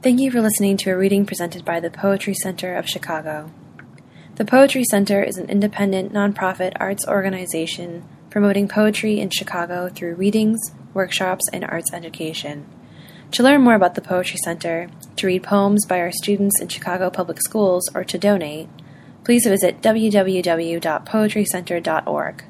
Thank you for listening to a reading presented by the Poetry Center of Chicago. The Poetry Center is an independent, nonprofit arts organization promoting poetry in Chicago through readings, workshops, and arts education. To learn more about the Poetry Center, to read poems by our students in Chicago Public Schools, or to donate, please visit www.poetrycenter.org.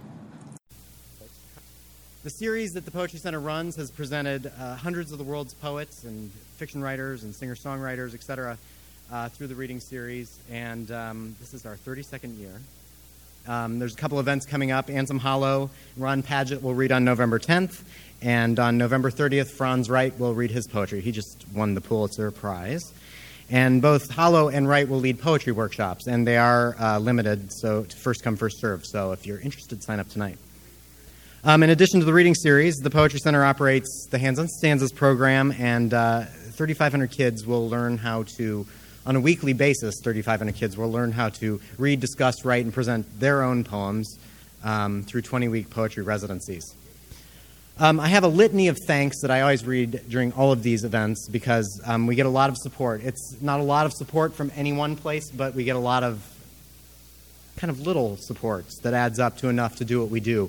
The series that the Poetry Center runs has presented hundreds of the world's poets and fiction writers and singer-songwriters, etc., through the reading series, and this is our 32nd year. There's a couple events coming up. Anselm Hollow, Ron Padgett will read on November 10th, and on November 30th, Franz Wright will read his poetry. He just won the Pulitzer Prize. And both Hollow and Wright will lead poetry workshops, and they are limited, so to first come, first serve. So if you're interested, sign up tonight. In addition to the reading series, the Poetry Center operates the Hands on Stanzas program, and 3,500 kids will learn how to, on a weekly basis, 3,500 kids will learn how to read, discuss, write, and present their own poems through 20-week poetry residencies. I have a litany of thanks that I always read during all of these events because we get a lot of support. It's not a lot of support from any one place, but we get a lot of kind of little supports that adds up to enough to do what we do.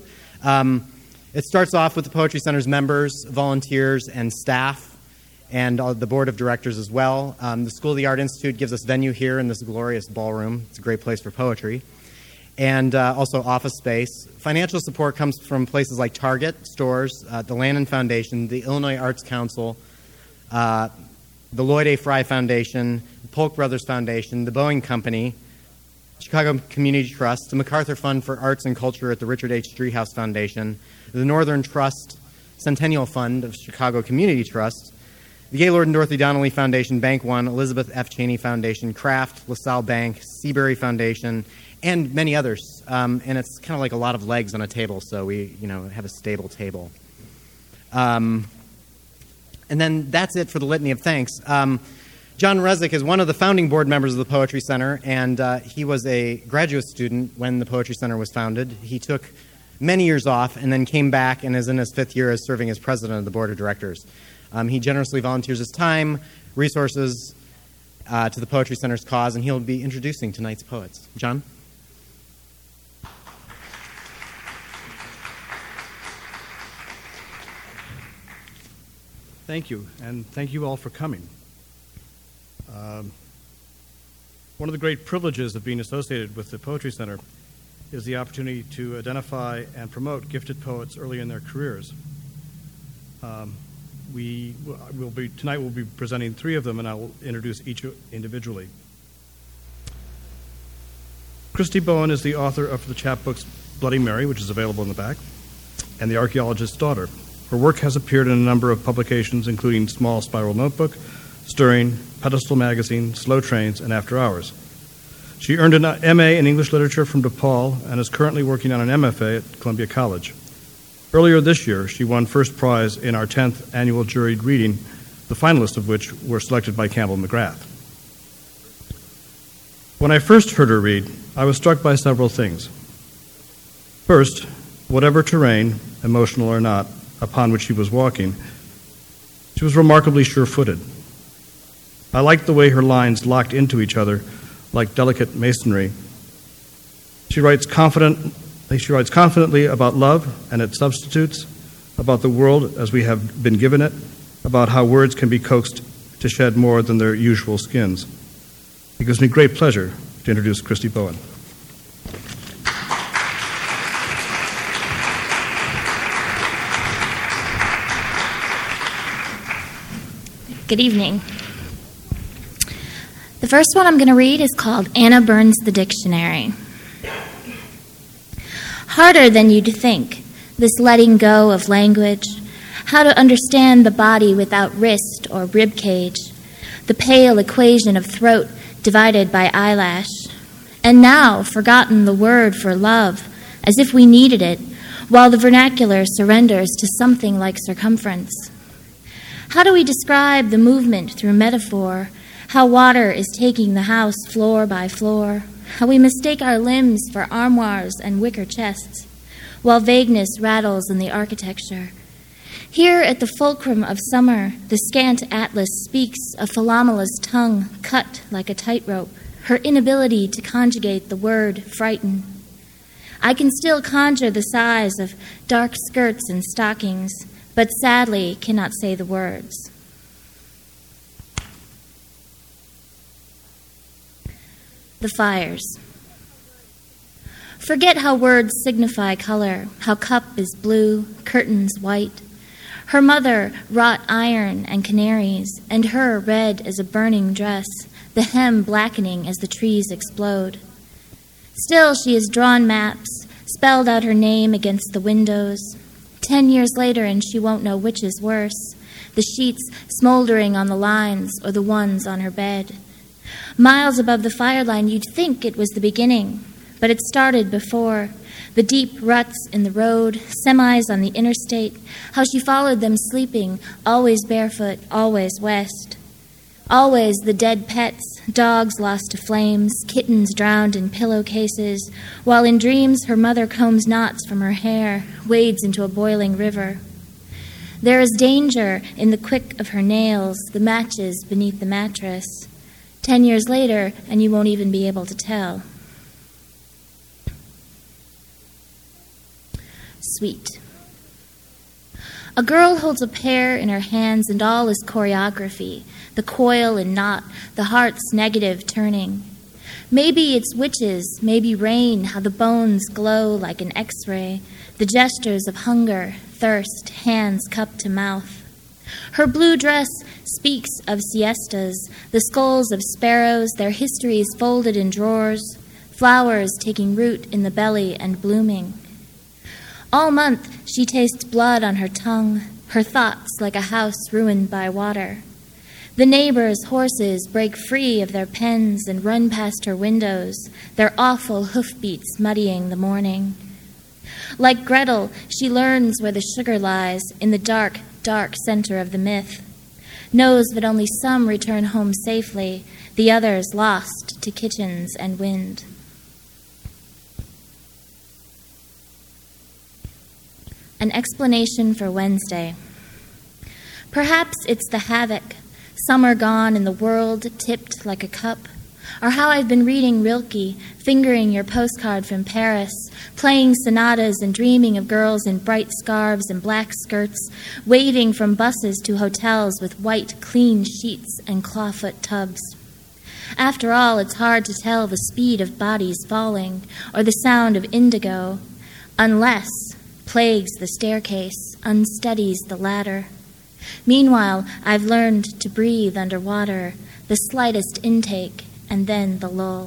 It starts off with the Poetry Center's members, volunteers, and staff, and the board of directors as well. The School of the Art Institute gives us venue here in this glorious ballroom. It's a great place for poetry. And also office space. Financial support comes from places like Target stores, the Lannan Foundation, the Illinois Arts Council, the Lloyd A. Fry Foundation, the Polk Brothers Foundation, the Boeing Company, Chicago Community Trust, the MacArthur Fund for Arts and Culture at the Richard H. Driehaus Foundation, the Northern Trust Centennial Fund of Chicago Community Trust, the Gaylord and Dorothy Donnelly Foundation, Bank One, Elizabeth F. Cheney Foundation, Kraft, LaSalle Bank, Seabury Foundation, and many others. And it's kind of like a lot of legs on a table, so we have a stable table. And then that's it for the litany of thanks. John Resnick is one of the founding board members of the Poetry Center, and he was a graduate student when the Poetry Center was founded. He took many years off and then came back and is in his 5th year as serving as president of the board of directors. He generously volunteers his time, resources to the Poetry Center's cause, and he'll be introducing tonight's poets. John? Thank you, and thank you all for coming. One of the great privileges of being associated with the Poetry Center is the opportunity to identify and promote gifted poets early in their careers. Tonight we'll be presenting 3 of them, and I will introduce each individually. Christy Bowen is the author of the chapbooks Bloody Mary, which is available in the back, and The Archaeologist's Daughter. Her work has appeared in a number of publications, including Small Spiral Notebook, Stirring, Pedestal Magazine, Slow Trains, and After Hours. She earned an M.A. in English Literature from DePaul and is currently working on an MFA at Columbia College. Earlier this year, she won first prize in our 10th annual juried reading, the finalists of which were selected by Campbell McGrath. When I first heard her read, I was struck by several things. First, whatever terrain, emotional or not, upon which she was walking, she was remarkably sure-footed. I liked the way her lines locked into each other like delicate masonry. She writes confidently about love and its substitutes, about the world as we have been given it, about how words can be coaxed to shed more than their usual skins. It gives me great pleasure to introduce Christy Bowen. Good evening. The first one I'm going to read is called Anna Burns the Dictionary. Harder than you'd think, this letting go of language, how to understand the body without wrist or rib cage, the pale equation of throat divided by eyelash, and now forgotten the word for love, as if we needed it, while the vernacular surrenders to something like circumference. How do we describe the movement through metaphor, how water is taking the house floor by floor, how we mistake our limbs for armoires and wicker chests, while vagueness rattles in the architecture? Here at the fulcrum of summer, the scant atlas speaks of Philomelas' tongue cut like a tightrope, her inability to conjugate the word frighten. I can still conjure the size of dark skirts and stockings, but sadly cannot say the words. The fires. Forget how words signify color, how cup is blue, curtains white. Her mother wrought iron and canaries, and her red as a burning dress, the hem blackening as the trees explode. Still she has drawn maps, spelled out her name against the windows. 10 years later and she won't know which is worse, the sheets smoldering on the lines or the ones on her bed. Miles above the fire line you'd think it was the beginning, but it started before. The deep ruts in the road, semis on the interstate, how she followed them sleeping, always barefoot, always west. Always the dead pets, dogs lost to flames, kittens drowned in pillowcases, while in dreams her mother combs knots from her hair, wades into a boiling river. There is danger in the quick of her nails, the matches beneath the mattress. 10 years later, and you won't even be able to tell. Sweet. A girl holds a pear in her hands and all is choreography, the coil and knot, the heart's negative turning. Maybe it's witches, maybe rain, how the bones glow like an X-ray, the gestures of hunger, thirst, hands cupped to mouth. Her blue dress speaks of siestas, the skulls of sparrows, their histories folded in drawers, flowers taking root in the belly and blooming. All month she tastes blood on her tongue, her thoughts like a house ruined by water. The neighbors' horses break free of their pens and run past her windows, their awful hoofbeats muddying the morning. Like Gretel, she learns where the sugar lies in the dark, dark center of the myth, knows that only some return home safely, the others lost to kitchens and wind. An explanation for Wednesday. Perhaps it's the havoc, summer gone and the world tipped like a cup, or how I've been reading Rilke, fingering your postcard from Paris, playing sonatas and dreaming of girls in bright scarves and black skirts, waving from buses to hotels with white, clean sheets and clawfoot tubs. After all, it's hard to tell the speed of bodies falling or the sound of indigo, unless plagues the staircase, unsteadies the ladder. Meanwhile, I've learned to breathe underwater, the slightest intake, and then the lull.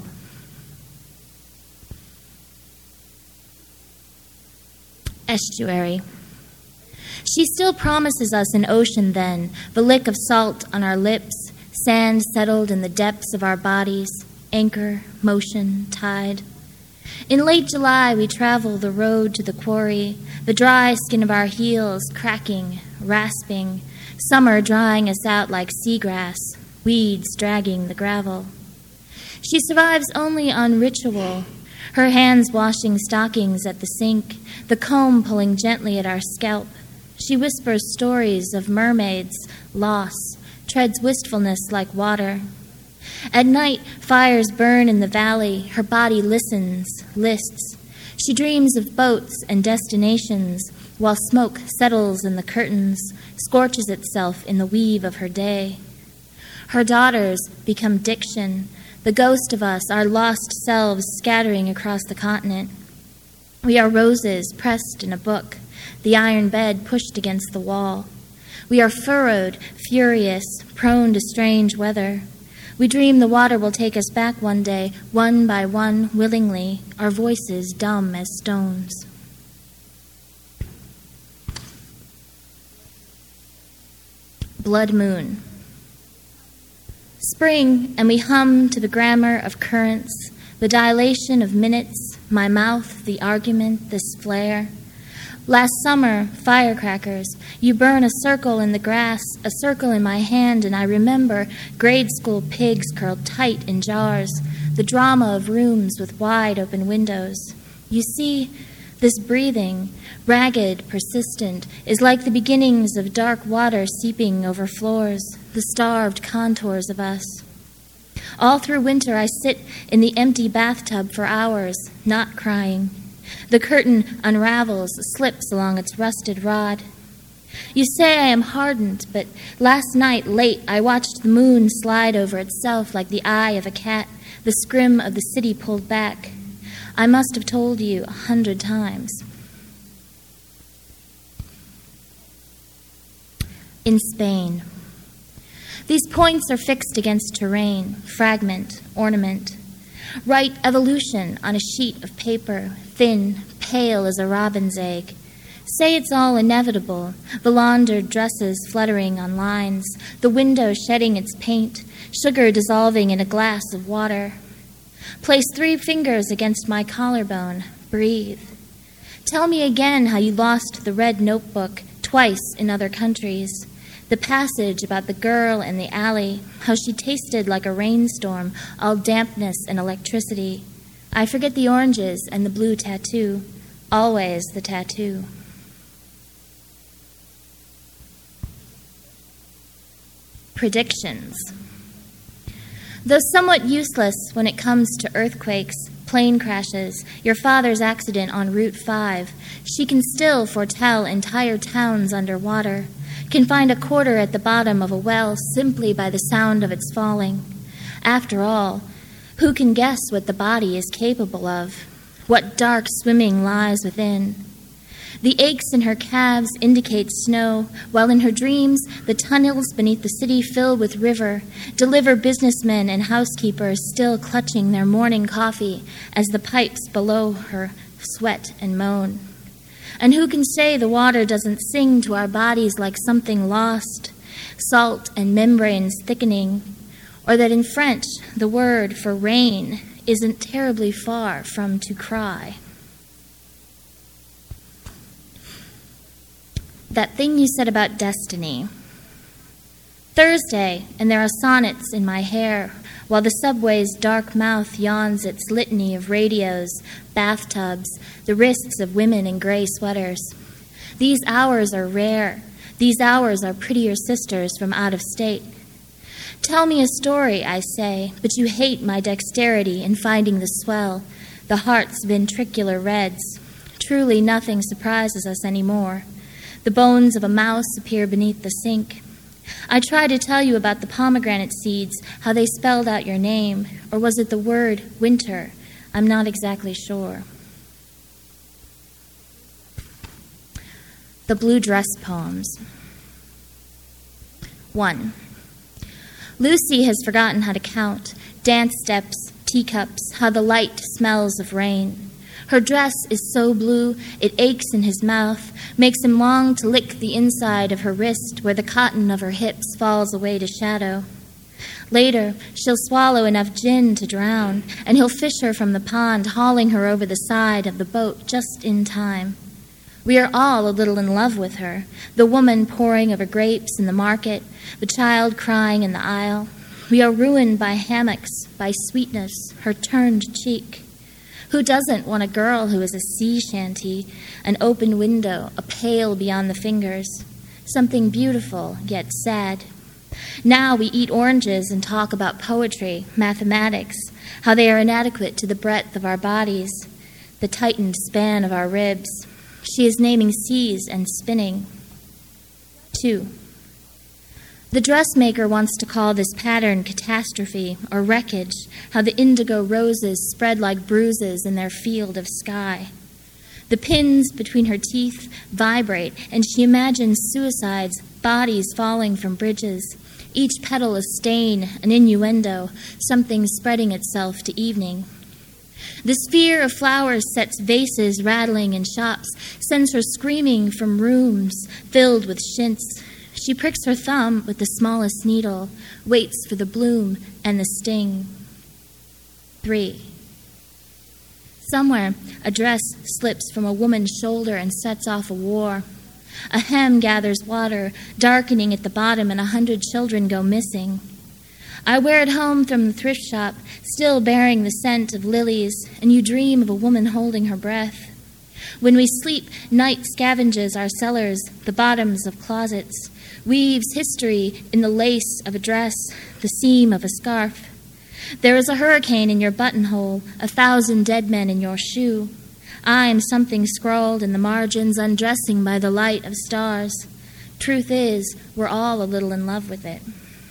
Estuary. She still promises us an ocean then, the lick of salt on our lips, sand settled in the depths of our bodies, anchor, motion, tide. In late July, we travel the road to the quarry, the dry skin of our heels cracking, rasping, summer drying us out like seagrass, weeds dragging the gravel. She survives only on ritual, her hands washing stockings at the sink, the comb pulling gently at our scalp. She whispers stories of mermaids, loss, treads wistfulness like water. At night, fires burn in the valley, her body listens, lists. She dreams of boats and destinations, while smoke settles in the curtains, scorches itself in the weave of her day. Her daughters become diction, the ghost of us, our lost selves scattering across the continent. We are roses pressed in a book, the iron bed pushed against the wall. We are furrowed, furious, prone to strange weather. We dream the water will take us back one day, one by one, willingly, our voices dumb as stones. Blood moon. Spring, and we hum to the grammar of currents, the dilation of minutes, my mouth, the argument, this flare. Last summer, firecrackers, you burn a circle in the grass, a circle in my hand, and I remember grade school pigs curled tight in jars, the drama of rooms with wide open windows. You see, This breathing, ragged, persistent, is like the beginnings of dark water seeping over floors, the starved contours of us. All through winter I sit in the empty bathtub for hours, not crying. The curtain unravels, slips along its rusted rod. You say I am hardened, but last night late I watched the moon slide over itself like the eye of a cat, the scrim of the city pulled back. I must have told you 100 times. In Spain. These points are fixed against terrain, fragment, ornament. Write evolution on a sheet of paper, thin, pale as a robin's egg. Say it's all inevitable, the laundered dresses fluttering on lines, the window shedding its paint, sugar dissolving in a glass of water. Place 3 fingers against my collarbone. Breathe. Tell me again how you lost the red notebook twice in other countries. The passage about the girl in the alley, how she tasted like a rainstorm, all dampness and electricity. I forget the oranges and the blue tattoo. Always the tattoo. Predictions. Though somewhat useless when it comes to earthquakes, plane crashes, your father's accident on Route 5, she can still foretell entire towns underwater, can find a quarter at the bottom of a well simply by the sound of its falling. After all, who can guess what the body is capable of? What dark swimming lies within? The aches in her calves indicate snow, while in her dreams the tunnels beneath the city fill with river, deliver businessmen and housekeepers still clutching their morning coffee as the pipes below her sweat and moan. And who can say the water doesn't sing to our bodies like something lost, salt and membranes thickening, or that in French the word for rain isn't terribly far from to cry. That thing you said about destiny. Thursday, and there are sonnets in my hair, while the subway's dark mouth yawns its litany of radios, bathtubs, the wrists of women in gray sweaters. These hours are rare. These hours are prettier sisters from out of state. Tell me a story, I say, but you hate my dexterity in finding the swell, the heart's ventricular reds. Truly nothing surprises us anymore. The bones of a mouse appear beneath the sink. I try to tell you about the pomegranate seeds, how they spelled out your name, or was it the word winter? I'm not exactly sure. The Blue Dress Poems. 1. Lucy has forgotten how to count, dance steps, teacups, how the light smells of rain. Her dress is so blue it aches in his mouth, makes him long to lick the inside of her wrist where the cotton of her hips falls away to shadow. Later, she'll swallow enough gin to drown, and he'll fish her from the pond, hauling her over the side of the boat just in time. We are all a little in love with her, the woman poring over grapes in the market, the child crying in the aisle. We are ruined by hammocks, by sweetness, her turned cheek. Who doesn't want a girl who is a sea shanty, an open window, a pail beyond the fingers, something beautiful yet sad? Now we eat oranges and talk about poetry, mathematics, how they are inadequate to the breadth of our bodies, the tightened span of our ribs. She is naming seas and spinning. 2. The dressmaker wants to call this pattern catastrophe or wreckage, how the indigo roses spread like bruises in their field of sky. The pins between her teeth vibrate, and she imagines suicides, bodies falling from bridges, each petal a stain, an innuendo, something spreading itself to evening. The sphere of flowers sets vases rattling in shops, sends her screaming from rooms filled with chintz. She pricks her thumb with the smallest needle, waits for the bloom and the sting. 3. Somewhere, a dress slips from a woman's shoulder and sets off a war. A hem gathers water, darkening at the bottom, and 100 children go missing. I wear it home from the thrift shop, still bearing the scent of lilies, and you dream of a woman holding her breath. When we sleep, night scavenges our cellars, the bottoms of closets, weaves history in the lace of a dress, the seam of a scarf. There is a hurricane in your buttonhole, 1,000 dead men in your shoe. I am something scrawled in the margins, undressing by the light of stars. Truth is, we're all a little in love with it.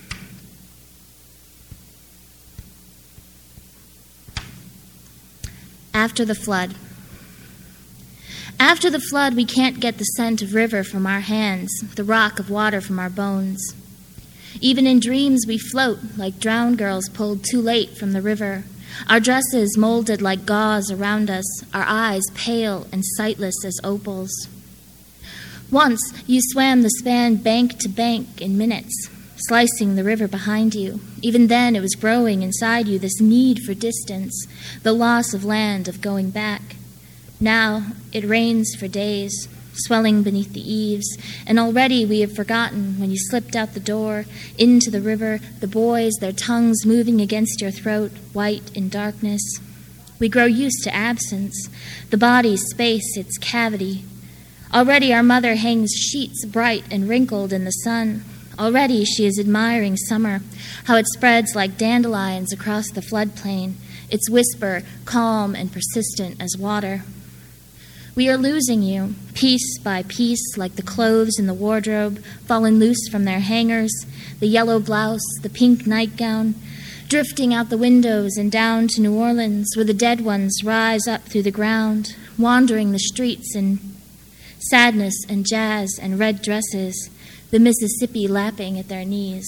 After the flood. After the flood, we can't get the scent of river from our hands, the rock of water from our bones. Even in dreams, we float like drowned girls pulled too late from the river, our dresses molded like gauze around us, our eyes pale and sightless as opals. Once, you swam the span bank to bank in minutes, slicing the river behind you. Even then, it was growing inside you, this need for distance, the loss of land, of going back. Now, it rains for days, swelling beneath the eaves, and already we have forgotten when you slipped out the door, into the river, the boys, their tongues moving against your throat, white in darkness. We grow used to absence, the body's space, its cavity. Already our mother hangs sheets bright and wrinkled in the sun. Already she is admiring summer, how it spreads like dandelions across the floodplain, its whisper calm and persistent as water. We are losing you, piece by piece, like the clothes in the wardrobe, fallen loose from their hangers, the yellow blouse, the pink nightgown, drifting out the windows and down to New Orleans, where the dead ones rise up through the ground, wandering the streets in sadness and jazz and red dresses, the Mississippi lapping at their knees.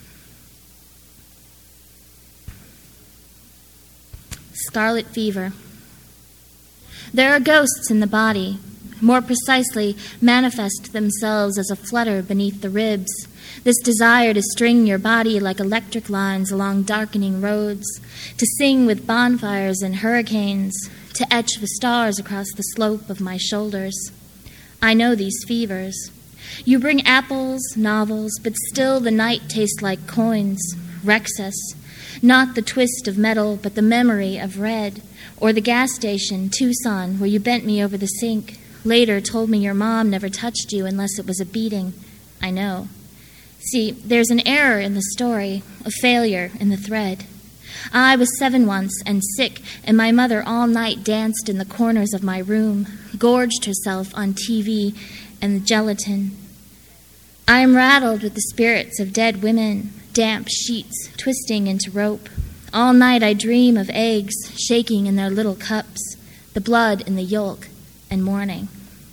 Scarlet fever. There are ghosts in the body, more precisely manifest themselves as a flutter beneath the ribs, this desire to string your body like electric lines along darkening roads, to sing with bonfires and hurricanes, to etch the stars across the slope of my shoulders. I know these fevers. You bring apples, novels, but still the night tastes like coins, wrecks us. Not the twist of metal, but the memory of red. Or the gas station, Tucson, where you bent me over the sink. Later told me your mom never touched you unless it was a beating. I know. See, there's an error in the story, a failure in the thread. I was 7 once and sick, and my mother all night danced in the corners of my room, gorged herself on TV and the gelatin. I am rattled with the spirits of dead women, damp sheets twisting into rope. All night I dream of eggs shaking in their little cups, the blood in the yolk, and mourning.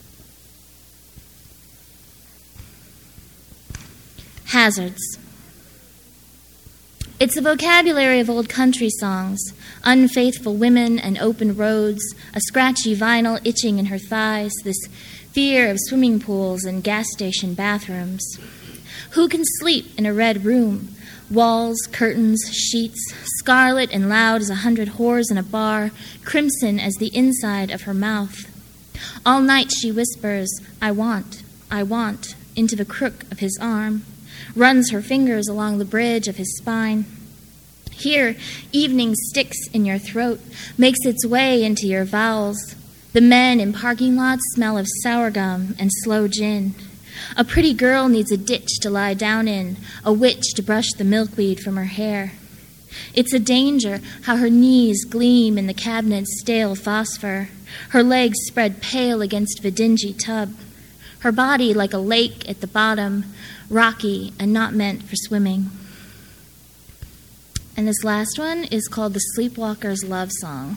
Hazards. It's a vocabulary of old country songs, unfaithful women and open roads, a scratchy vinyl itching in her thighs, this fear of swimming pools and gas station bathrooms. Who can sleep in a red room? Walls, curtains, sheets, scarlet and loud as 100 whores in a bar, crimson as the inside of her mouth. All night she whispers, I want, into the crook of his arm, runs her fingers along the bridge of his spine. Here, evening sticks in your throat, makes its way into your bowels. The men in parking lots smell of sour gum and slow gin. A pretty girl needs a ditch to lie down in, a witch to brush the milkweed from her hair. It's a danger how her knees gleam in the cabinet's stale phosphor, her legs spread pale against the dingy tub, her body like a lake at the bottom, rocky and not meant for swimming. And this last one is called The Sleepwalker's Love Song.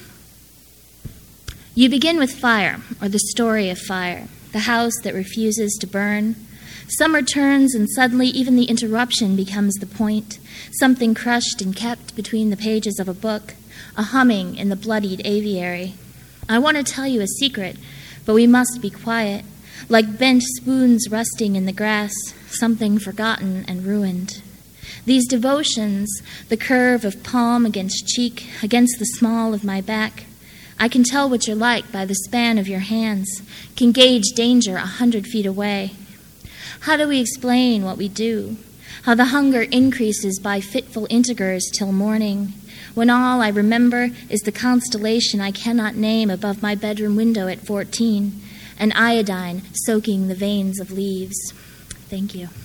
You begin with fire, or the story of fire, the house that refuses to burn. Summer turns and suddenly even the interruption becomes the point, something crushed and kept between the pages of a book, a humming in the bloodied aviary. I want to tell you a secret, but we must be quiet, like bent spoons rusting in the grass, something forgotten and ruined. These devotions, the curve of palm against cheek, against the small of my back, I can tell what you're like by the span of your hands, can gauge danger 100 feet away. How do we explain what we do? how the hunger increases by fitful integers till morning, when all I remember is the constellation I cannot name above my bedroom window at 14, and iodine soaking the veins of leaves. Thank you.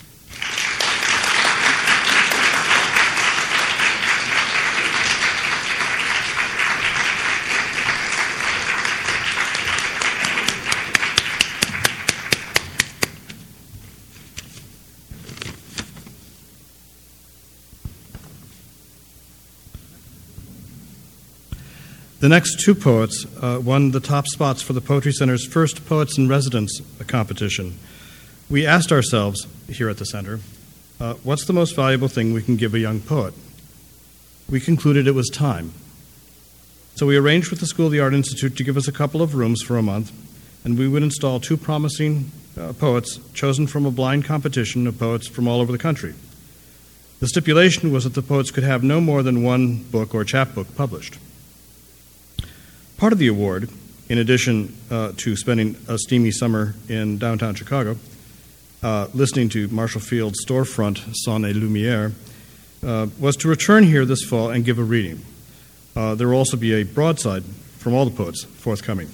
The next two poets won the top spots for the Poetry Center's first Poets in Residence competition. We asked ourselves here at the Center, what's the most valuable thing we can give a young poet? We concluded it was time. So we arranged with the School of the Art Institute to give us a couple of rooms for a month, and we would install two promising poets chosen from a blind competition of poets from all over the country. The stipulation was that the poets could have no more than one book or chapbook published. Part of the award, in addition to spending a steamy summer in downtown Chicago, listening to Marshall Field's storefront Son et Lumière, was to return here this fall and give a reading. There will also be a broadside from all the poets forthcoming.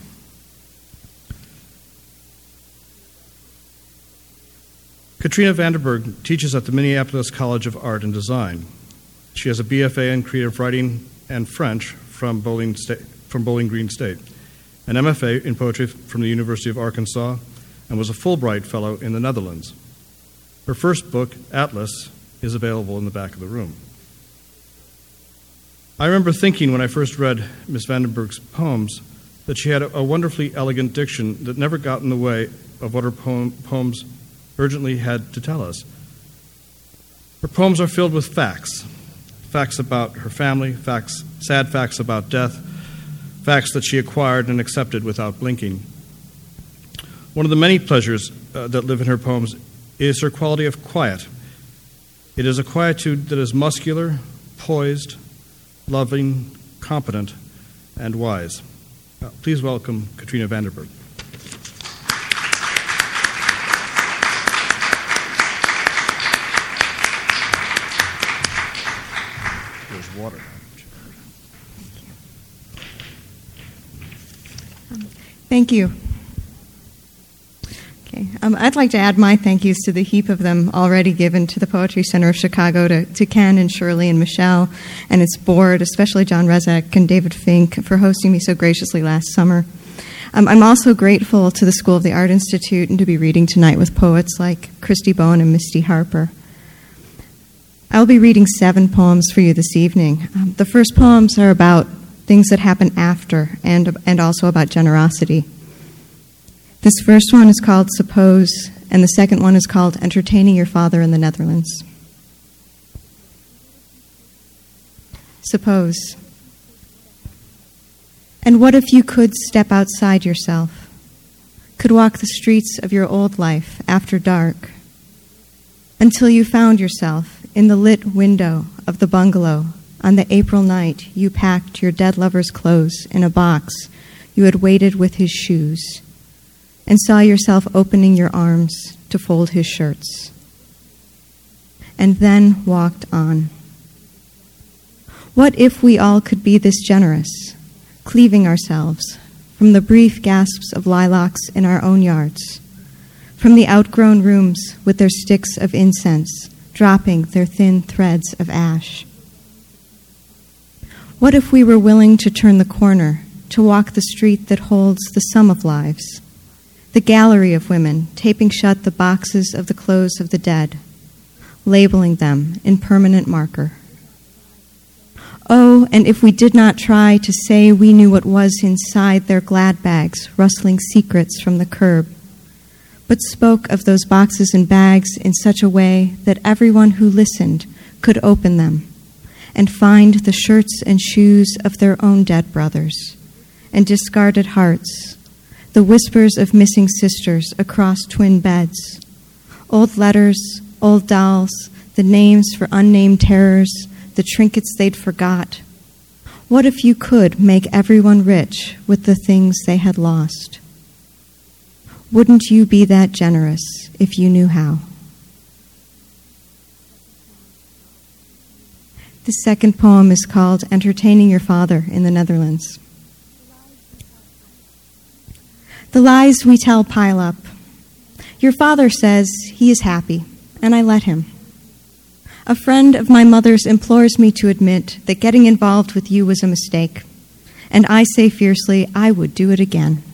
Katrina Vandenberg teaches at the Minneapolis College of Art and Design. She has a BFA in creative writing and French from Bowling Green State, an MFA in poetry from the University of Arkansas, and was a Fulbright Fellow in the Netherlands. Her first book, Atlas, is available in the back of the room. I remember thinking when I first read Miss Vandenberg's poems that she had a wonderfully elegant diction that never got in the way of what her poems urgently had to tell us. Her poems are filled with facts about her family, sad facts about death, facts that she acquired and accepted without blinking. One of the many pleasures that live in her poems is her quality of quiet. It is a quietude that is muscular, poised, loving, competent, and wise. Please welcome Katrina Vandenberg. There's water. Thank you. Okay. I'd like to add my thank yous to the heap of them already given to the Poetry Center of Chicago, to Ken and Shirley and Michelle and its board, especially John Rezek and David Fink for hosting me so graciously last summer. I'm also grateful to the School of the Art Institute and to be reading tonight with poets like Christy Bowen and Misty Harper. I'll be reading 7 poems for you this evening. The first poems are about things that happen after, and also about generosity. This first one is called Suppose, and the second one is called Entertaining Your Father in the Netherlands. Suppose. And what if you could step outside yourself, could walk the streets of your old life after dark, until you found yourself in the lit window of the bungalow on the April night you packed your dead lover's clothes in a box you had weighted with his shoes, and saw yourself opening your arms to fold his shirts, and then walked on. What if we all could be this generous, cleaving ourselves from the brief gasps of lilacs in our own yards, from the outgrown rooms with their sticks of incense dropping their thin threads of ash? What if we were willing to turn the corner, to walk the street that holds the sum of lives, the gallery of women taping shut the boxes of the clothes of the dead, labeling them in permanent marker? Oh, and if we did not try to say we knew what was inside their glad bags, rustling secrets from the curb, but spoke of those boxes and bags in such a way that everyone who listened could open them and find the shirts and shoes of their own dead brothers, and discarded hearts, the whispers of missing sisters across twin beds, old letters, old dolls, the names for unnamed terrors, the trinkets they'd forgot. What if you could make everyone rich with the things they had lost? Wouldn't you be that generous if you knew how? The second poem is called Entertaining Your Father in the Netherlands. The lies we tell pile up. Your father says he is happy, and I let him. A friend of my mother's implores me to admit that getting involved with you was a mistake, and I say fiercely I would do it again.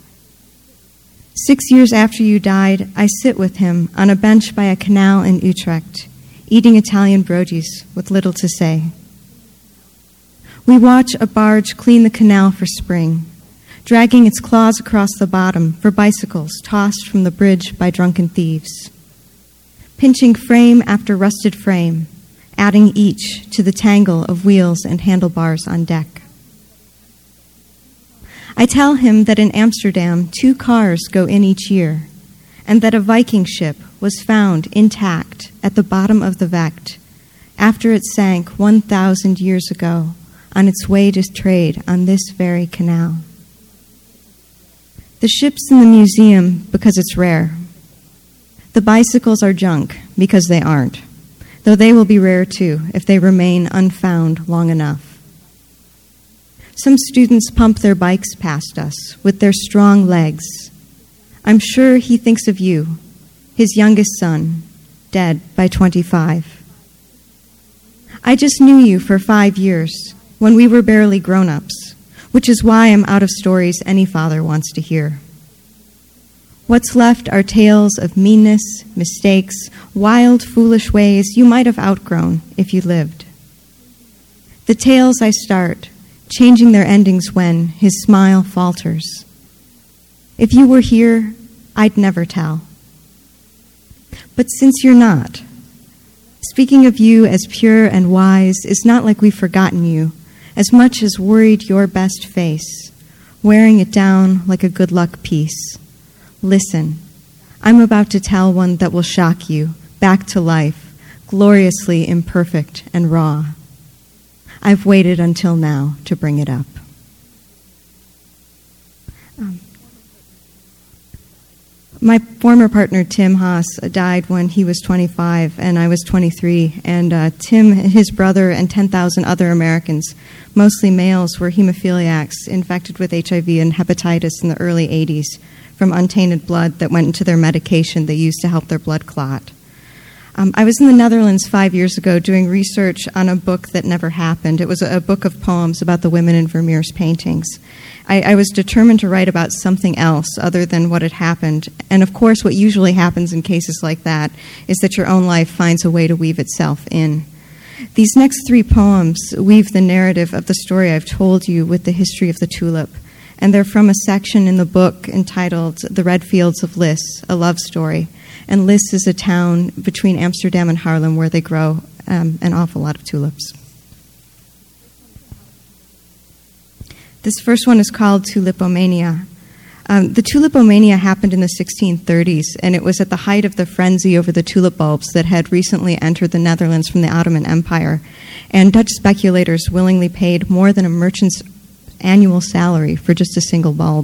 6 years after you died, I sit with him on a bench by a canal in Utrecht, eating Italian brogies with little to say. We watch a barge clean the canal for spring, dragging its claws across the bottom for bicycles tossed from the bridge by drunken thieves, pinching frame after rusted frame, adding each to the tangle of wheels and handlebars on deck. I tell him that in Amsterdam 2 cars go in each year, and that a Viking ship was found intact at the bottom of the Vecht after it sank 1,000 years ago on its way to trade on this very canal. The ship's in the museum because it's rare. The bicycles are junk because they aren't, though they will be rare too if they remain unfound long enough. Some students pump their bikes past us with their strong legs. I'm sure he thinks of you, his youngest son, dead by 25. I just knew you for 5 years when we were barely grown-ups, which is why I'm out of stories any father wants to hear. What's left are tales of meanness, mistakes, wild, foolish ways you might have outgrown if you lived. The tales I start, changing their endings when his smile falters. If you were here, I'd never tell. But since you're not, speaking of you as pure and wise is not like we've forgotten you, as much as worried your best face, wearing it down like a good luck piece. Listen, I'm about to tell one that will shock you back to life, gloriously imperfect and raw. I've waited until now to bring it up. My former partner, Tim Haas, died when he was 25 and I was 23. And Tim, his brother, and 10,000 other Americans, mostly males, were hemophiliacs infected with HIV and hepatitis in the early 80s from untainted blood that went into their medication they used to help their blood clot. I was in the Netherlands 5 years ago doing research on a book that never happened. It was a book of poems about the women in Vermeer's paintings. I was determined to write about something else other than what had happened. And of course, what usually happens in cases like that is that your own life finds a way to weave itself in. These next 3 poems weave the narrative of the story I've told you with the history of the tulip. And they're from a section in the book entitled The Red Fields of Lis, a love story. And Lis is a town between Amsterdam and Haarlem where they grow an awful lot of tulips. This first one is called Tulipomania. The Tulipomania happened in the 1630s, and it was at the height of the frenzy over the tulip bulbs that had recently entered the Netherlands from the Ottoman Empire. And Dutch speculators willingly paid more than a merchant's annual salary for just a single bulb.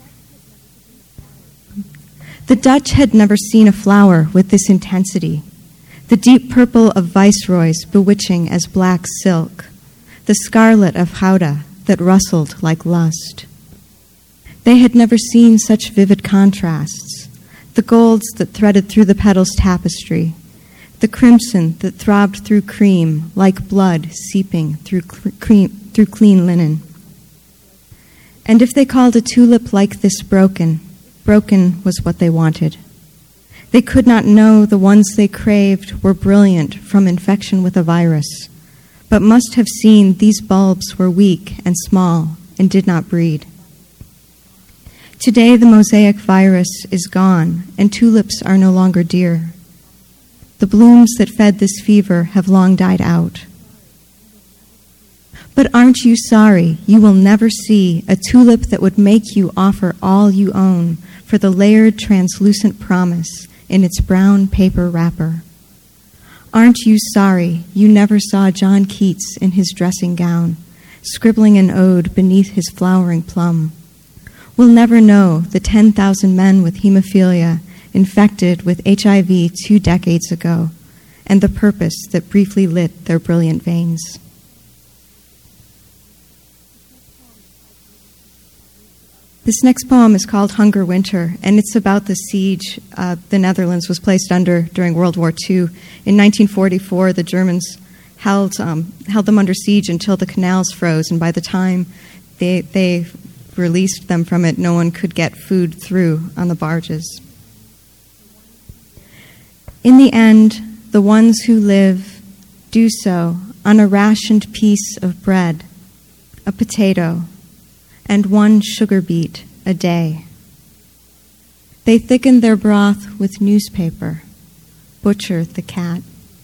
The Dutch had never seen a flower with this intensity, the deep purple of viceroys bewitching as black silk, the scarlet of Gouda that rustled like lust. They had never seen such vivid contrasts, the golds that threaded through the petals' tapestry, the crimson that throbbed through cream like blood seeping through clean linen. And if they called a tulip like this broken, broken was what they wanted. They could not know the ones they craved were brilliant from infection with a virus, but must have seen these bulbs were weak and small and did not breed. Today the mosaic virus is gone and tulips are no longer dear. The blooms that fed this fever have long died out. But aren't you sorry you will never see a tulip that would make you offer all you own for the layered translucent promise in its brown paper wrapper? Aren't you sorry you never saw John Keats in his dressing gown, scribbling an ode beneath his flowering plum? We'll never know the 10,000 men with hemophilia infected with HIV 2 decades ago, and the purpose that briefly lit their brilliant veins. This next poem is called Hunger Winter, and it's about the siege the Netherlands was placed under during World War II. In 1944, the Germans held them under siege until the canals froze, and by the time they released them from it, no one could get food through on the barges. In the end, the ones who live do so on a rationed piece of bread, a potato, and 1 sugar beet a day. They thicken their broth with newspaper, butcher the cat.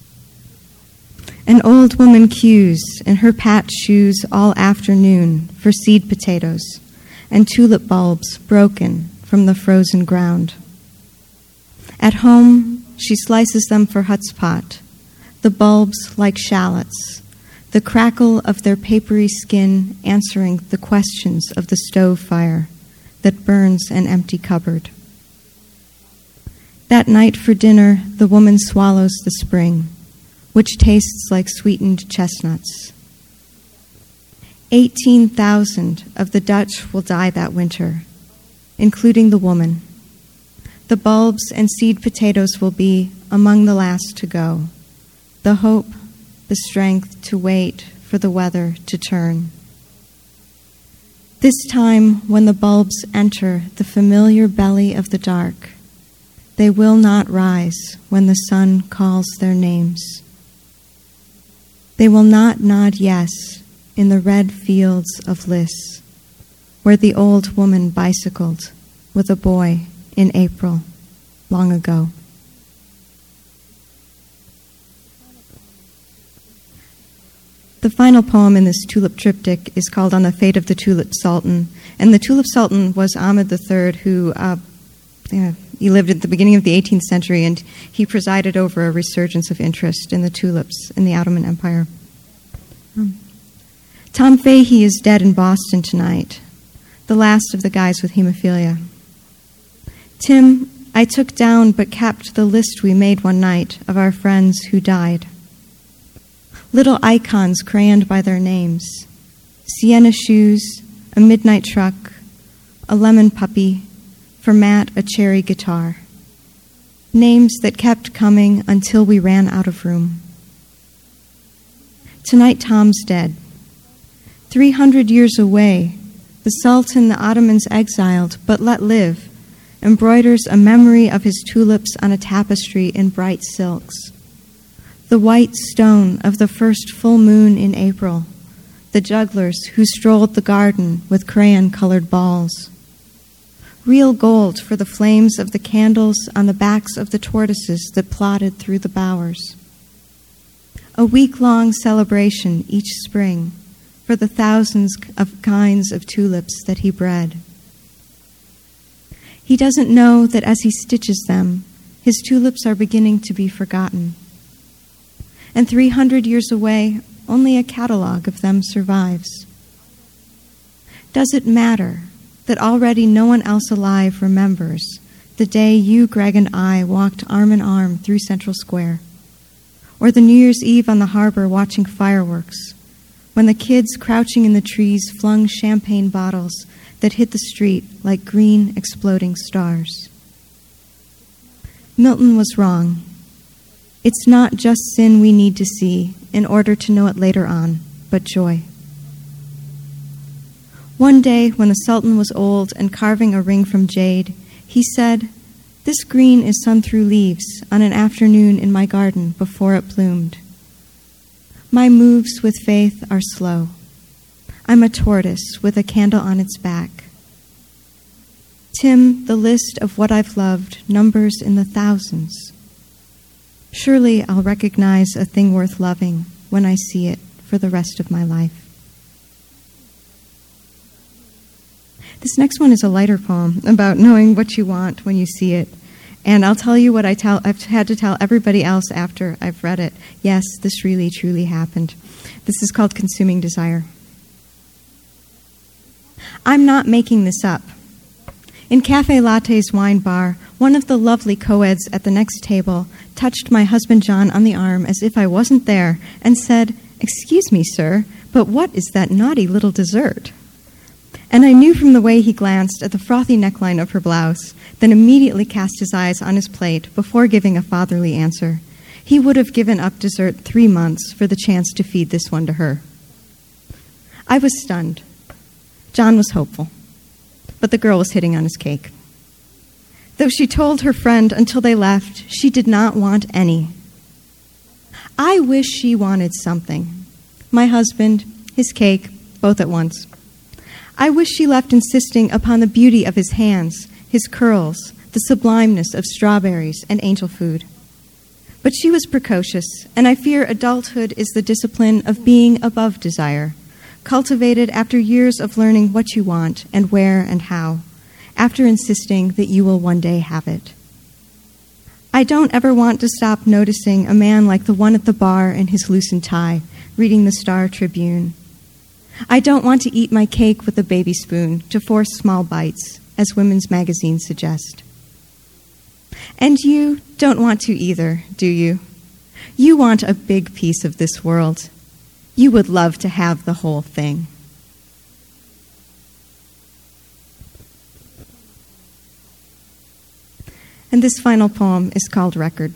An old woman queues in her patch shoes all afternoon for seed potatoes and tulip bulbs broken from the frozen ground. At home, she slices them for hutspot, the bulbs like shallots, the crackle of their papery skin answering the questions of the stove fire that burns an empty cupboard. That night for dinner, the woman swallows the spring, which tastes like sweetened chestnuts. 18,000 of the Dutch will die that winter, including the woman. The bulbs and seed potatoes will be among the last to go. The hope, the strength to wait for the weather to turn. This time, when the bulbs enter the familiar belly of the dark, they will not rise when the sun calls their names. They will not nod yes in the red fields of Liss, where the old woman bicycled with a boy in April long ago. The final poem in this tulip triptych is called On the Fate of the Tulip Sultan. And the Tulip Sultan was Ahmed III, who he lived at the beginning of the 18th century, and he presided over a resurgence of interest in the tulips in the Ottoman Empire. Tom Fahey is dead in Boston tonight, the last of the guys with hemophilia. Tim, I took down but kept the list we made one night of our friends who died. Little icons crayoned by their names, sienna shoes, a midnight truck, a lemon puppy, for Matt a cherry guitar. Names that kept coming until we ran out of room. Tonight Tom's dead. 300 years away, the Sultan the Ottomans exiled but let live embroiders a memory of his tulips on a tapestry in bright silks. The white stone of the first full moon in April, the jugglers who strolled the garden with crayon-colored balls. Real gold for the flames of the candles on the backs of the tortoises that plodded through the bowers. A week-long celebration each spring for the thousands of kinds of tulips that he bred. He doesn't know that as he stitches them, his tulips are beginning to be forgotten. And 300 years away, only a catalog of them survives. Does it matter that already no one else alive remembers the day you, Greg, and I walked arm in arm through Central Square, or the New Year's Eve on the harbor watching fireworks, when the kids crouching in the trees flung champagne bottles that hit the street like green exploding stars? Milton was wrong. It's not just sin we need to see in order to know it later on, but joy. One day, when the Sultan was old and carving a ring from jade, he said, "This green is sun through leaves on an afternoon in my garden before it bloomed. My moves with faith are slow. I'm a tortoise with a candle on its back. Tim, the list of what I've loved numbers in the thousands. Surely I'll recognize a thing worth loving when I see it for the rest of my life." This next one is a lighter poem about knowing what you want when you see it. And I'll tell you what I've had to tell everybody else after I've read it. Yes, this really, truly happened. This is called Consuming Desire. I'm not making this up. In Cafe Latte's wine bar, One of the lovely co-eds at the next table touched my husband John on the arm as if I wasn't there and said, "Excuse me, sir, but what is that naughty little dessert?" And I knew from the way he glanced at the frothy neckline of her blouse, then immediately cast his eyes on his plate before giving a fatherly answer. He would have given up dessert 3 months for the chance to feed this one to her. I was stunned. John was hopeful, but the girl was hitting on his cake. Though she told her friend until they left, she did not want any. I wish she wanted something. My husband, his cake, both at once. I wish she left insisting upon the beauty of his hands, his curls, the sublimeness of strawberries and angel food. But she was precocious, and I fear adulthood is the discipline of being above desire, cultivated after years of learning what you want and where and how, after insisting that you will one day have it. I don't ever want to stop noticing a man like the one at the bar in his loosened tie, reading the Star Tribune. I don't want to eat my cake with a baby spoon to force small bites, as women's magazines suggest. And you don't want to either, do you? You want a big piece of this world. You would love to have the whole thing. And this final poem is called Record.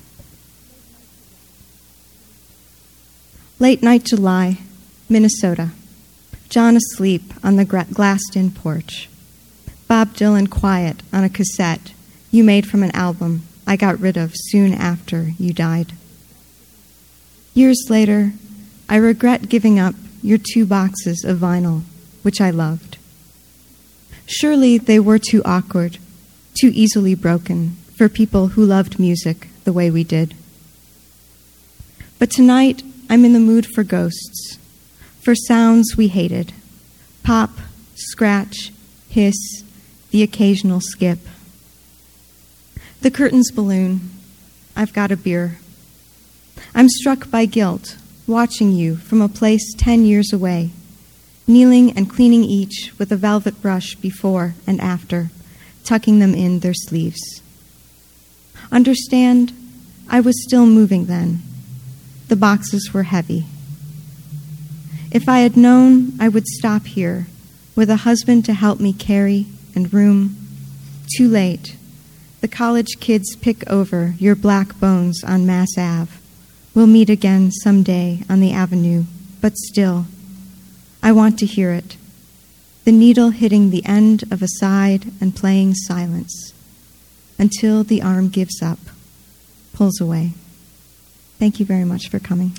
Late night July, Minnesota. John asleep on the glassed-in porch. Bob Dylan quiet on a cassette you made from an album I got rid of soon after you died. Years later, I regret giving up your 2 boxes of vinyl, which I loved. Surely they were too awkward, too easily broken for people who loved music the way we did. But tonight, I'm in the mood for ghosts, for sounds we hated. Pop, scratch, hiss, the occasional skip. The curtains balloon. I've got a beer. I'm struck by guilt, watching you from a place 10 years away, kneeling and cleaning each with a velvet brush before and after, tucking them in their sleeves. Understand, I was still moving then. The boxes were heavy. If I had known I would stop here, with a husband to help me carry and room, too late. The college kids pick over your black bones on Mass Ave. We'll meet again someday on the avenue, but still, I want to hear it. The needle hitting the end of a side and playing silence until the arm gives up, pulls away. Thank you very much for coming.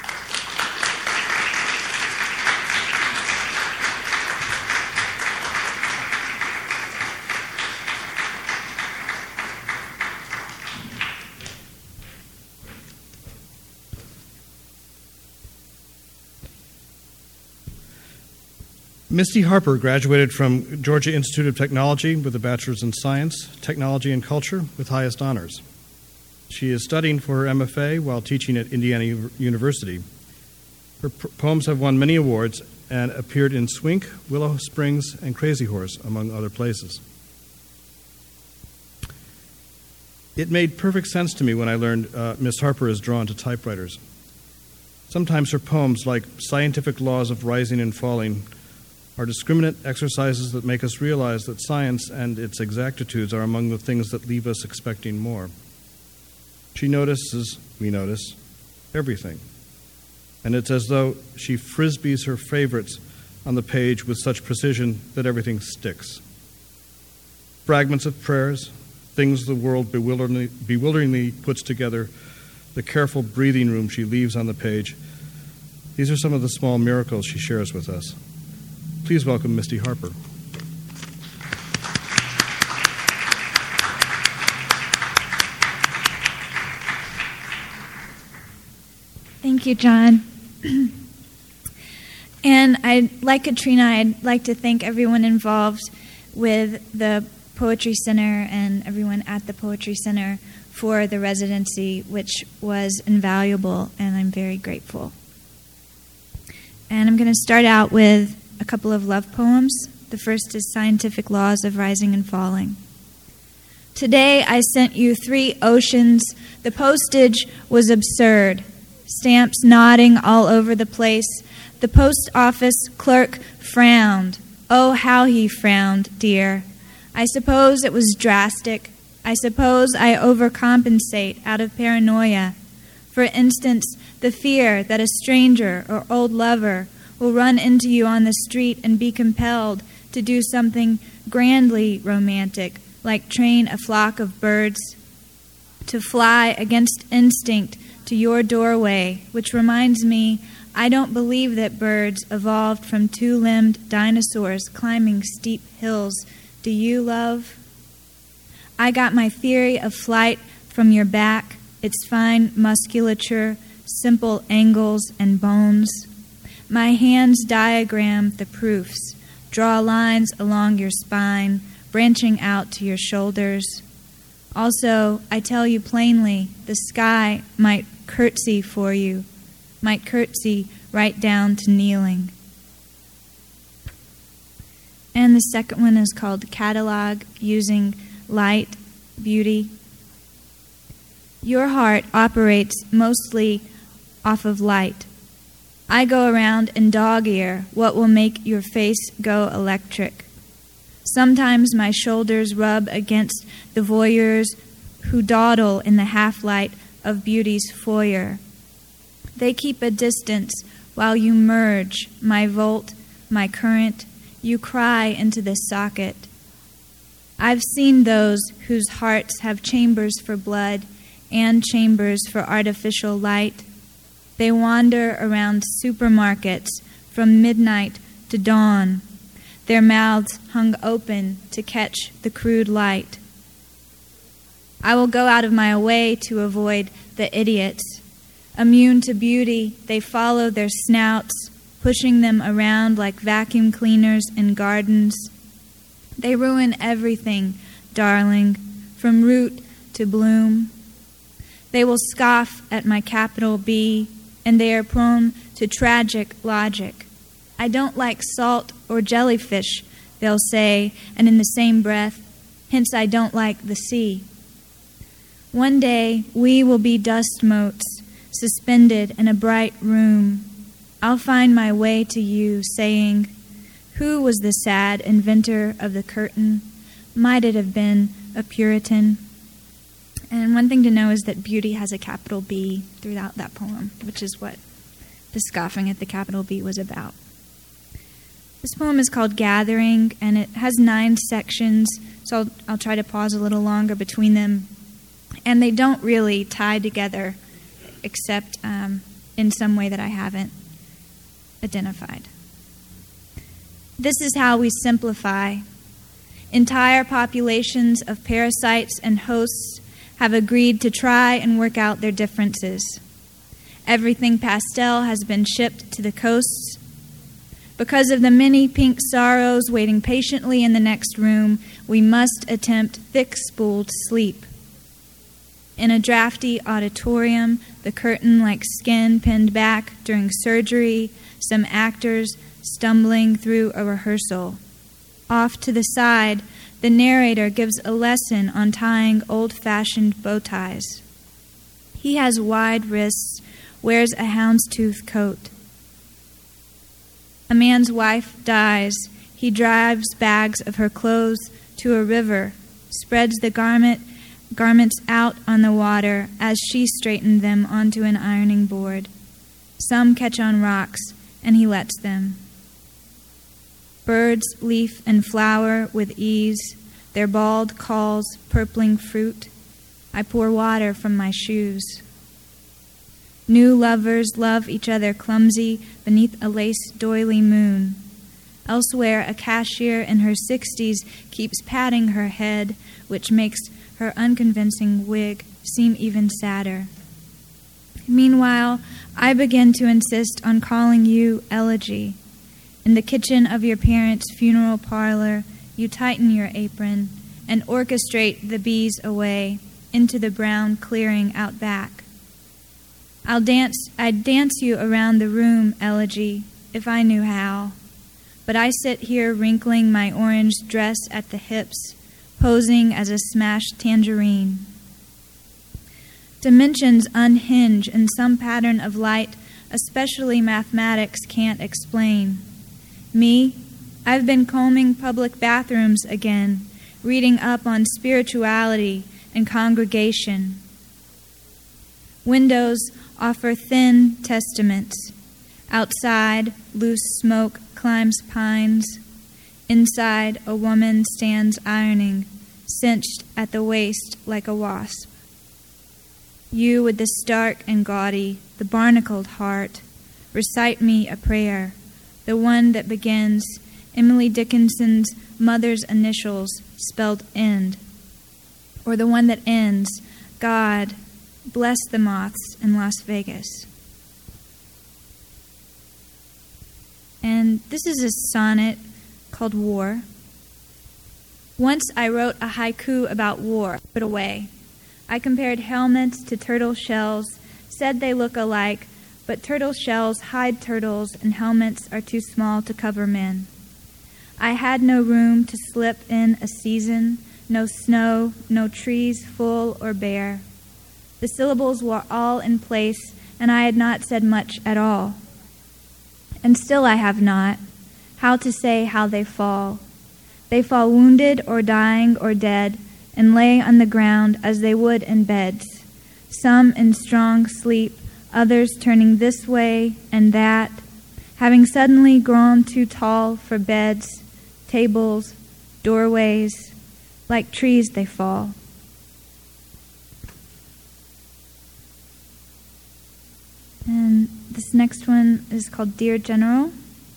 Misty Harper graduated from Georgia Institute of Technology with a bachelor's in science, technology, and culture with highest honors. She is studying for her MFA while teaching at Indiana University. Her poems have won many awards and appeared in Swink, Willow Springs, and Crazy Horse, among other places. It made perfect sense to me when I learned Miss Harper is drawn to typewriters. Sometimes her poems, like Scientific Laws of Rising and Falling, are discriminate exercises that make us realize that science and its exactitudes are among the things that leave us expecting more. She notices, we notice, everything. And it's as though she frisbees her favorites on the page with such precision that everything sticks. Fragments of prayers, things the world bewilderingly puts together, the careful breathing room she leaves on the page. These are some of the small miracles she shares with us. Please welcome Misty Harper. Thank you, John. And like Katrina, I'd like to thank everyone involved with the Poetry Center and everyone at the Poetry Center for the residency, which was invaluable, and I'm very grateful. And I'm going to start out with a couple of love poems. The first is Scientific Laws of Rising and Falling. Today I sent you 3 oceans. The postage was absurd. Stamps nodding all over the place. The post office clerk frowned. Oh, how he frowned, dear. I suppose it was drastic. I suppose I overcompensate out of paranoia. For instance, the fear that a stranger or old lover will run into you on the street and be compelled to do something grandly romantic, like train a flock of birds to fly against instinct to your doorway, which reminds me, I don't believe that birds evolved from 2-limbed dinosaurs climbing steep hills. Do you, love? I got my theory of flight from your back, its fine musculature, simple angles and bones. My hands diagram the proofs, draw lines along your spine, branching out to your shoulders. Also, I tell you plainly, the sky might curtsy for you, might curtsy right down to kneeling. And the second one is called Catalog, Using Light, Beauty. Your heart operates mostly off of light. I go around and dog-ear what will make your face go electric. Sometimes my shoulders rub against the voyeurs who dawdle in the half-light of beauty's foyer. They keep a distance while you merge my volt, my current. You cry into the socket. I've seen those whose hearts have chambers for blood and chambers for artificial light. They wander around supermarkets from midnight to dawn, their mouths hung open to catch the crude light. I will go out of my way to avoid the idiots. Immune to beauty, they follow their snouts, pushing them around like vacuum cleaners in gardens. They ruin everything, darling, from root to bloom. They will scoff at my capital B, and they are prone to tragic logic. I don't like salt or jellyfish, they'll say, and in the same breath, hence I don't like the sea. One day we will be dust motes, suspended in a bright room. I'll find my way to you, saying, who was the sad inventor of the curtain? Might it have been a Puritan? And one thing to know is that beauty has a capital B throughout that poem, which is what the scoffing at the capital B was about. This poem is called Gathering, and it has 9 sections, so I'll try to pause a little longer between them. And they don't really tie together, except in some way that I haven't identified. This is how we simplify. Entire populations of parasites and hosts have agreed to try and work out their differences. Everything pastel has been shipped to the coasts. Because of the many pink sorrows waiting patiently in the next room, we must attempt thick-spooled sleep. In a drafty auditorium, the curtain like skin pinned back during surgery, some actors stumbling through a rehearsal. Off to the side, the narrator gives a lesson on tying old-fashioned bow ties. He has wide wrists, wears a houndstooth coat. A man's wife dies. He drives bags of her clothes to a river, spreads the garments out on the water as she straightened them onto an ironing board. Some catch on rocks, and he lets them. Birds leaf and flower with ease, their bald calls purpling fruit. I pour water from my shoes. New lovers love each other clumsy beneath a lace doily moon. Elsewhere, a cashier in her 60s keeps patting her head, which makes her unconvincing wig seem even sadder. Meanwhile, I begin to insist on calling you Elegy. In the kitchen of your parents' funeral parlor, you tighten your apron and orchestrate the bees away into the brown clearing out back. I'd dance you around the room, Elegy, if I knew how. But I sit here wrinkling my orange dress at the hips, posing as a smashed tangerine. Dimensions unhinge in some pattern of light, especially mathematics can't explain. Me, I've been combing public bathrooms again, reading up on spirituality and congregation. Windows offer thin testaments. Outside, loose smoke climbs pines. Inside, a woman stands ironing, cinched at the waist like a wasp. You with the stark and gaudy, the barnacled heart, recite me a prayer, the one that begins Emily Dickinson's mother's initials spelled end, or the one that ends, God, bless the moths in Las Vegas. And this is a sonnet called War. Once I wrote a haiku about war, put away. I compared helmets to turtle shells, said they look alike, but turtle shells hide turtles and helmets are too small to cover men. I had no room to slip in a season, no snow, no trees full or bare. The syllables were all in place, and I had not said much at all. And still I have not, how to say how they fall. They fall wounded or dying or dead, and lay on the ground as they would in beds, some in strong sleep, others turning this way and that, having suddenly grown too tall for beds, tables, doorways, like trees they fall. And this next one is called Dear General.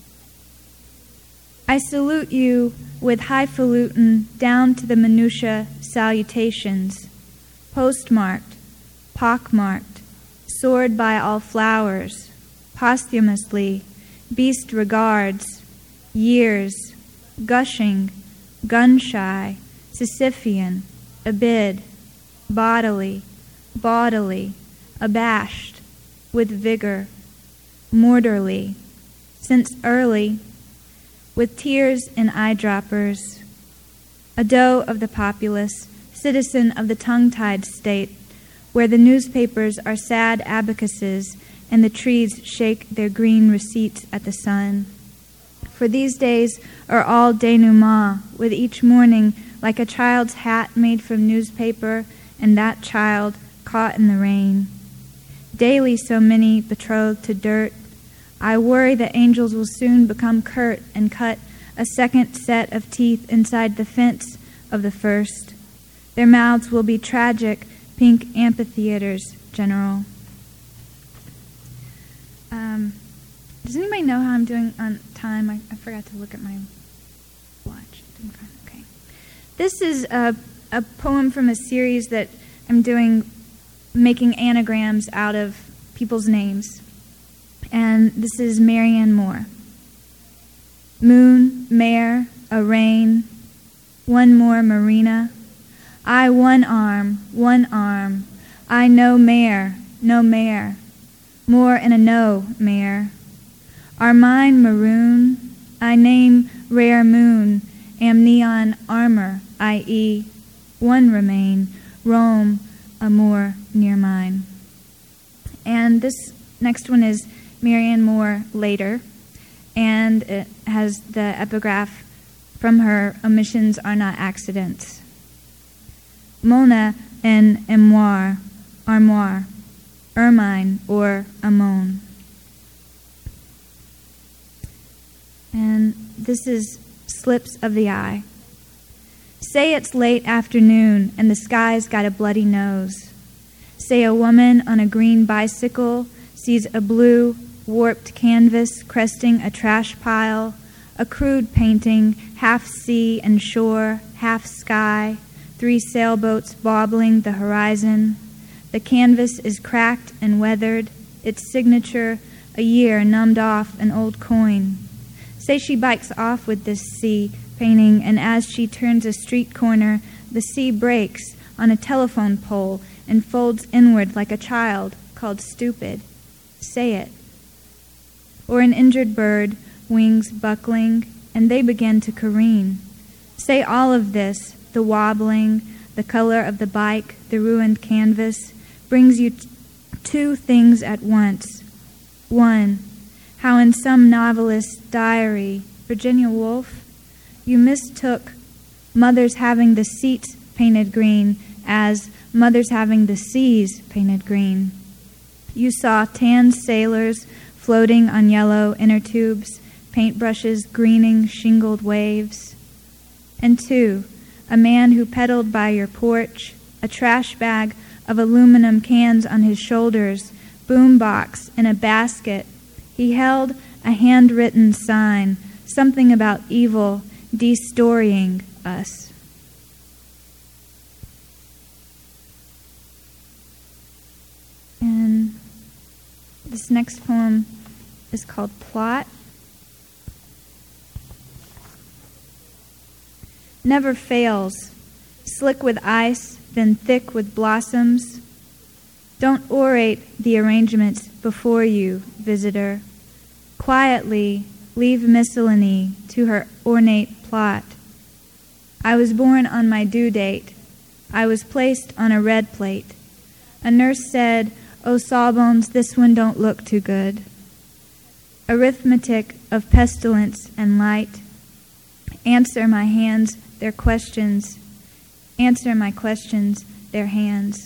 I salute you with highfalutin down to the minutiae salutations, postmarked, pockmarked, soared by all flowers, posthumously, beast regards, years, gushing, gun-shy, Sisyphean, abid, bodily, abashed, with vigor, mortarly, since early, with tears in eyedroppers, a doe of the populace, citizen of the tongue-tied state, where the newspapers are sad abacuses and the trees shake their green receipts at the sun. For these days are all denouement, with each morning like a child's hat made from newspaper and that child caught in the rain. Daily so many betrothed to dirt. I worry that angels will soon become curt and cut a second set of teeth inside the fence of the first. Their mouths will be tragic, pink amphitheaters, General. Does anybody know how I'm doing on time? I forgot to look at my watch. Okay. This is a poem from a series that I'm doing, making anagrams out of people's names. And this is Marianne Moore. Moon, mare, a rain, one more marina. I one arm, I no mare, more in a no mare. Are mine maroon, I name rare moon, am neon armor, i.e., one remain, Rome, amour near mine. And this next one is Marianne Moore later, and it has the epigraph from her, omissions are not accidents. Mona en armoire, ermine or amone. And this is Slips of the Eye. Say it's late afternoon and the sky's got a bloody nose. Say a woman on a green bicycle sees a blue, warped canvas cresting a trash pile, a crude painting, half sea and shore, half sky, 3 sailboats bobbling the horizon. The canvas is cracked and weathered, its signature a year numbed off an old coin. Say she bikes off with this sea painting, and as she turns a street corner, the sea breaks on a telephone pole and folds inward like a child called stupid. Say it. Or an injured bird, wings buckling, and they begin to careen. Say all of this, the wobbling, the color of the bike, the ruined canvas, brings you two things at once. One, how in some novelist's diary, Virginia Woolf, you mistook mothers having the seats painted green as mothers having the seas painted green. You saw tan sailors floating on yellow inner tubes, paintbrushes greening shingled waves. And two, a man who pedaled by your porch, a trash bag of aluminum cans on his shoulders, boombox in a basket. He held a handwritten sign, something about evil de-storying us. And this next poem is called Plot. Never fails, slick with ice, then thick with blossoms. Don't orate the arrangements before you, visitor. Quietly leave miscellany to her ornate plot. I was born on my due date. I was placed on a red plate. A nurse said, "Oh, Sawbones, this one don't look too good." Arithmetic of pestilence and light. Answer my hands their questions. Answer my questions their hands.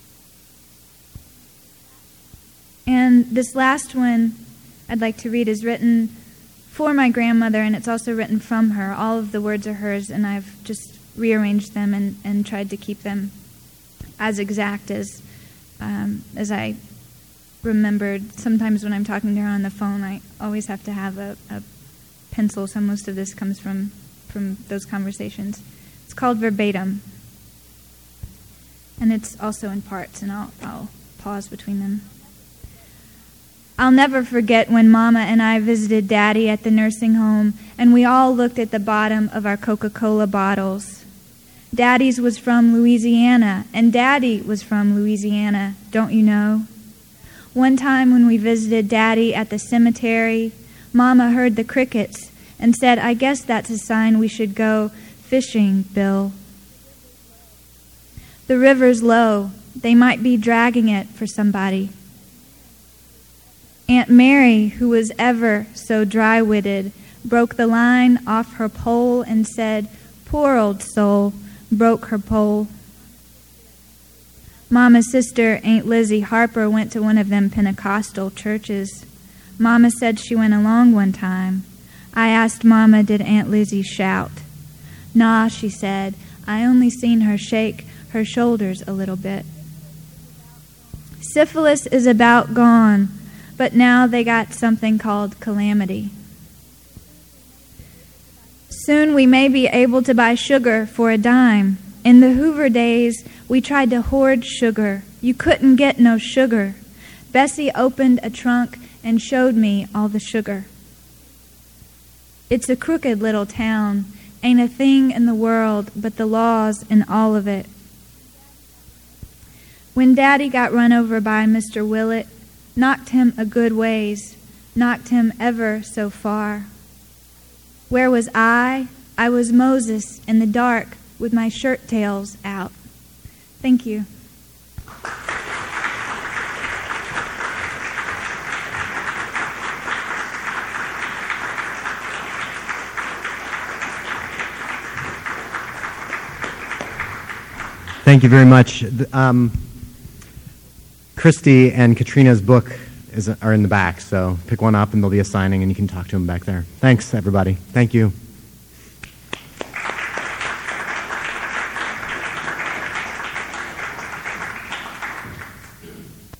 And this last one I'd like to read is written for my grandmother, and it's also written from her. All of the words are hers, and I've just rearranged them and tried to keep them as exact as I remembered. Sometimes when I'm talking to her on the phone, I always have to have a pencil, so most of this comes from those conversations. It's called Verbatim, and it's also in parts, and I'll pause between them. I'll never forget when Mama and I visited Daddy at the nursing home, and we all looked at the bottom of our Coca-Cola bottles. Daddy's was from Louisiana, and Daddy was from Louisiana, don't you know? One time when we visited Daddy at the cemetery, Mama heard the crickets and said, "I guess that's a sign we should go fishing, Bill." The river's low. They might be dragging it for somebody. Aunt Mary, who was ever so dry-witted, broke the line off her pole and said, "Poor old soul, broke her pole." Mama's sister, Aunt Lizzie Harper, went to one of them Pentecostal churches. Mama said she went along one time. I asked Mama, did Aunt Lizzie shout? "Nah," she said, "I only seen her shake her shoulders a little bit." Syphilis is about gone, but now they got something called calamity. Soon we may be able to buy sugar for a dime. In the Hoover days, we tried to hoard sugar. You couldn't get no sugar. Bessie opened a trunk and showed me all the sugar. It's a crooked little town. Ain't a thing in the world but the laws in all of it. When Daddy got run over by Mr. Willett, knocked him a good ways, knocked him ever so far. Where was I? I was Moses in the dark with my shirt tails out. Thank you. Thank you very much. Christy and Katrina's book are in the back, so pick one up and there'll be a signing and you can talk to them back there. Thanks, everybody. Thank you.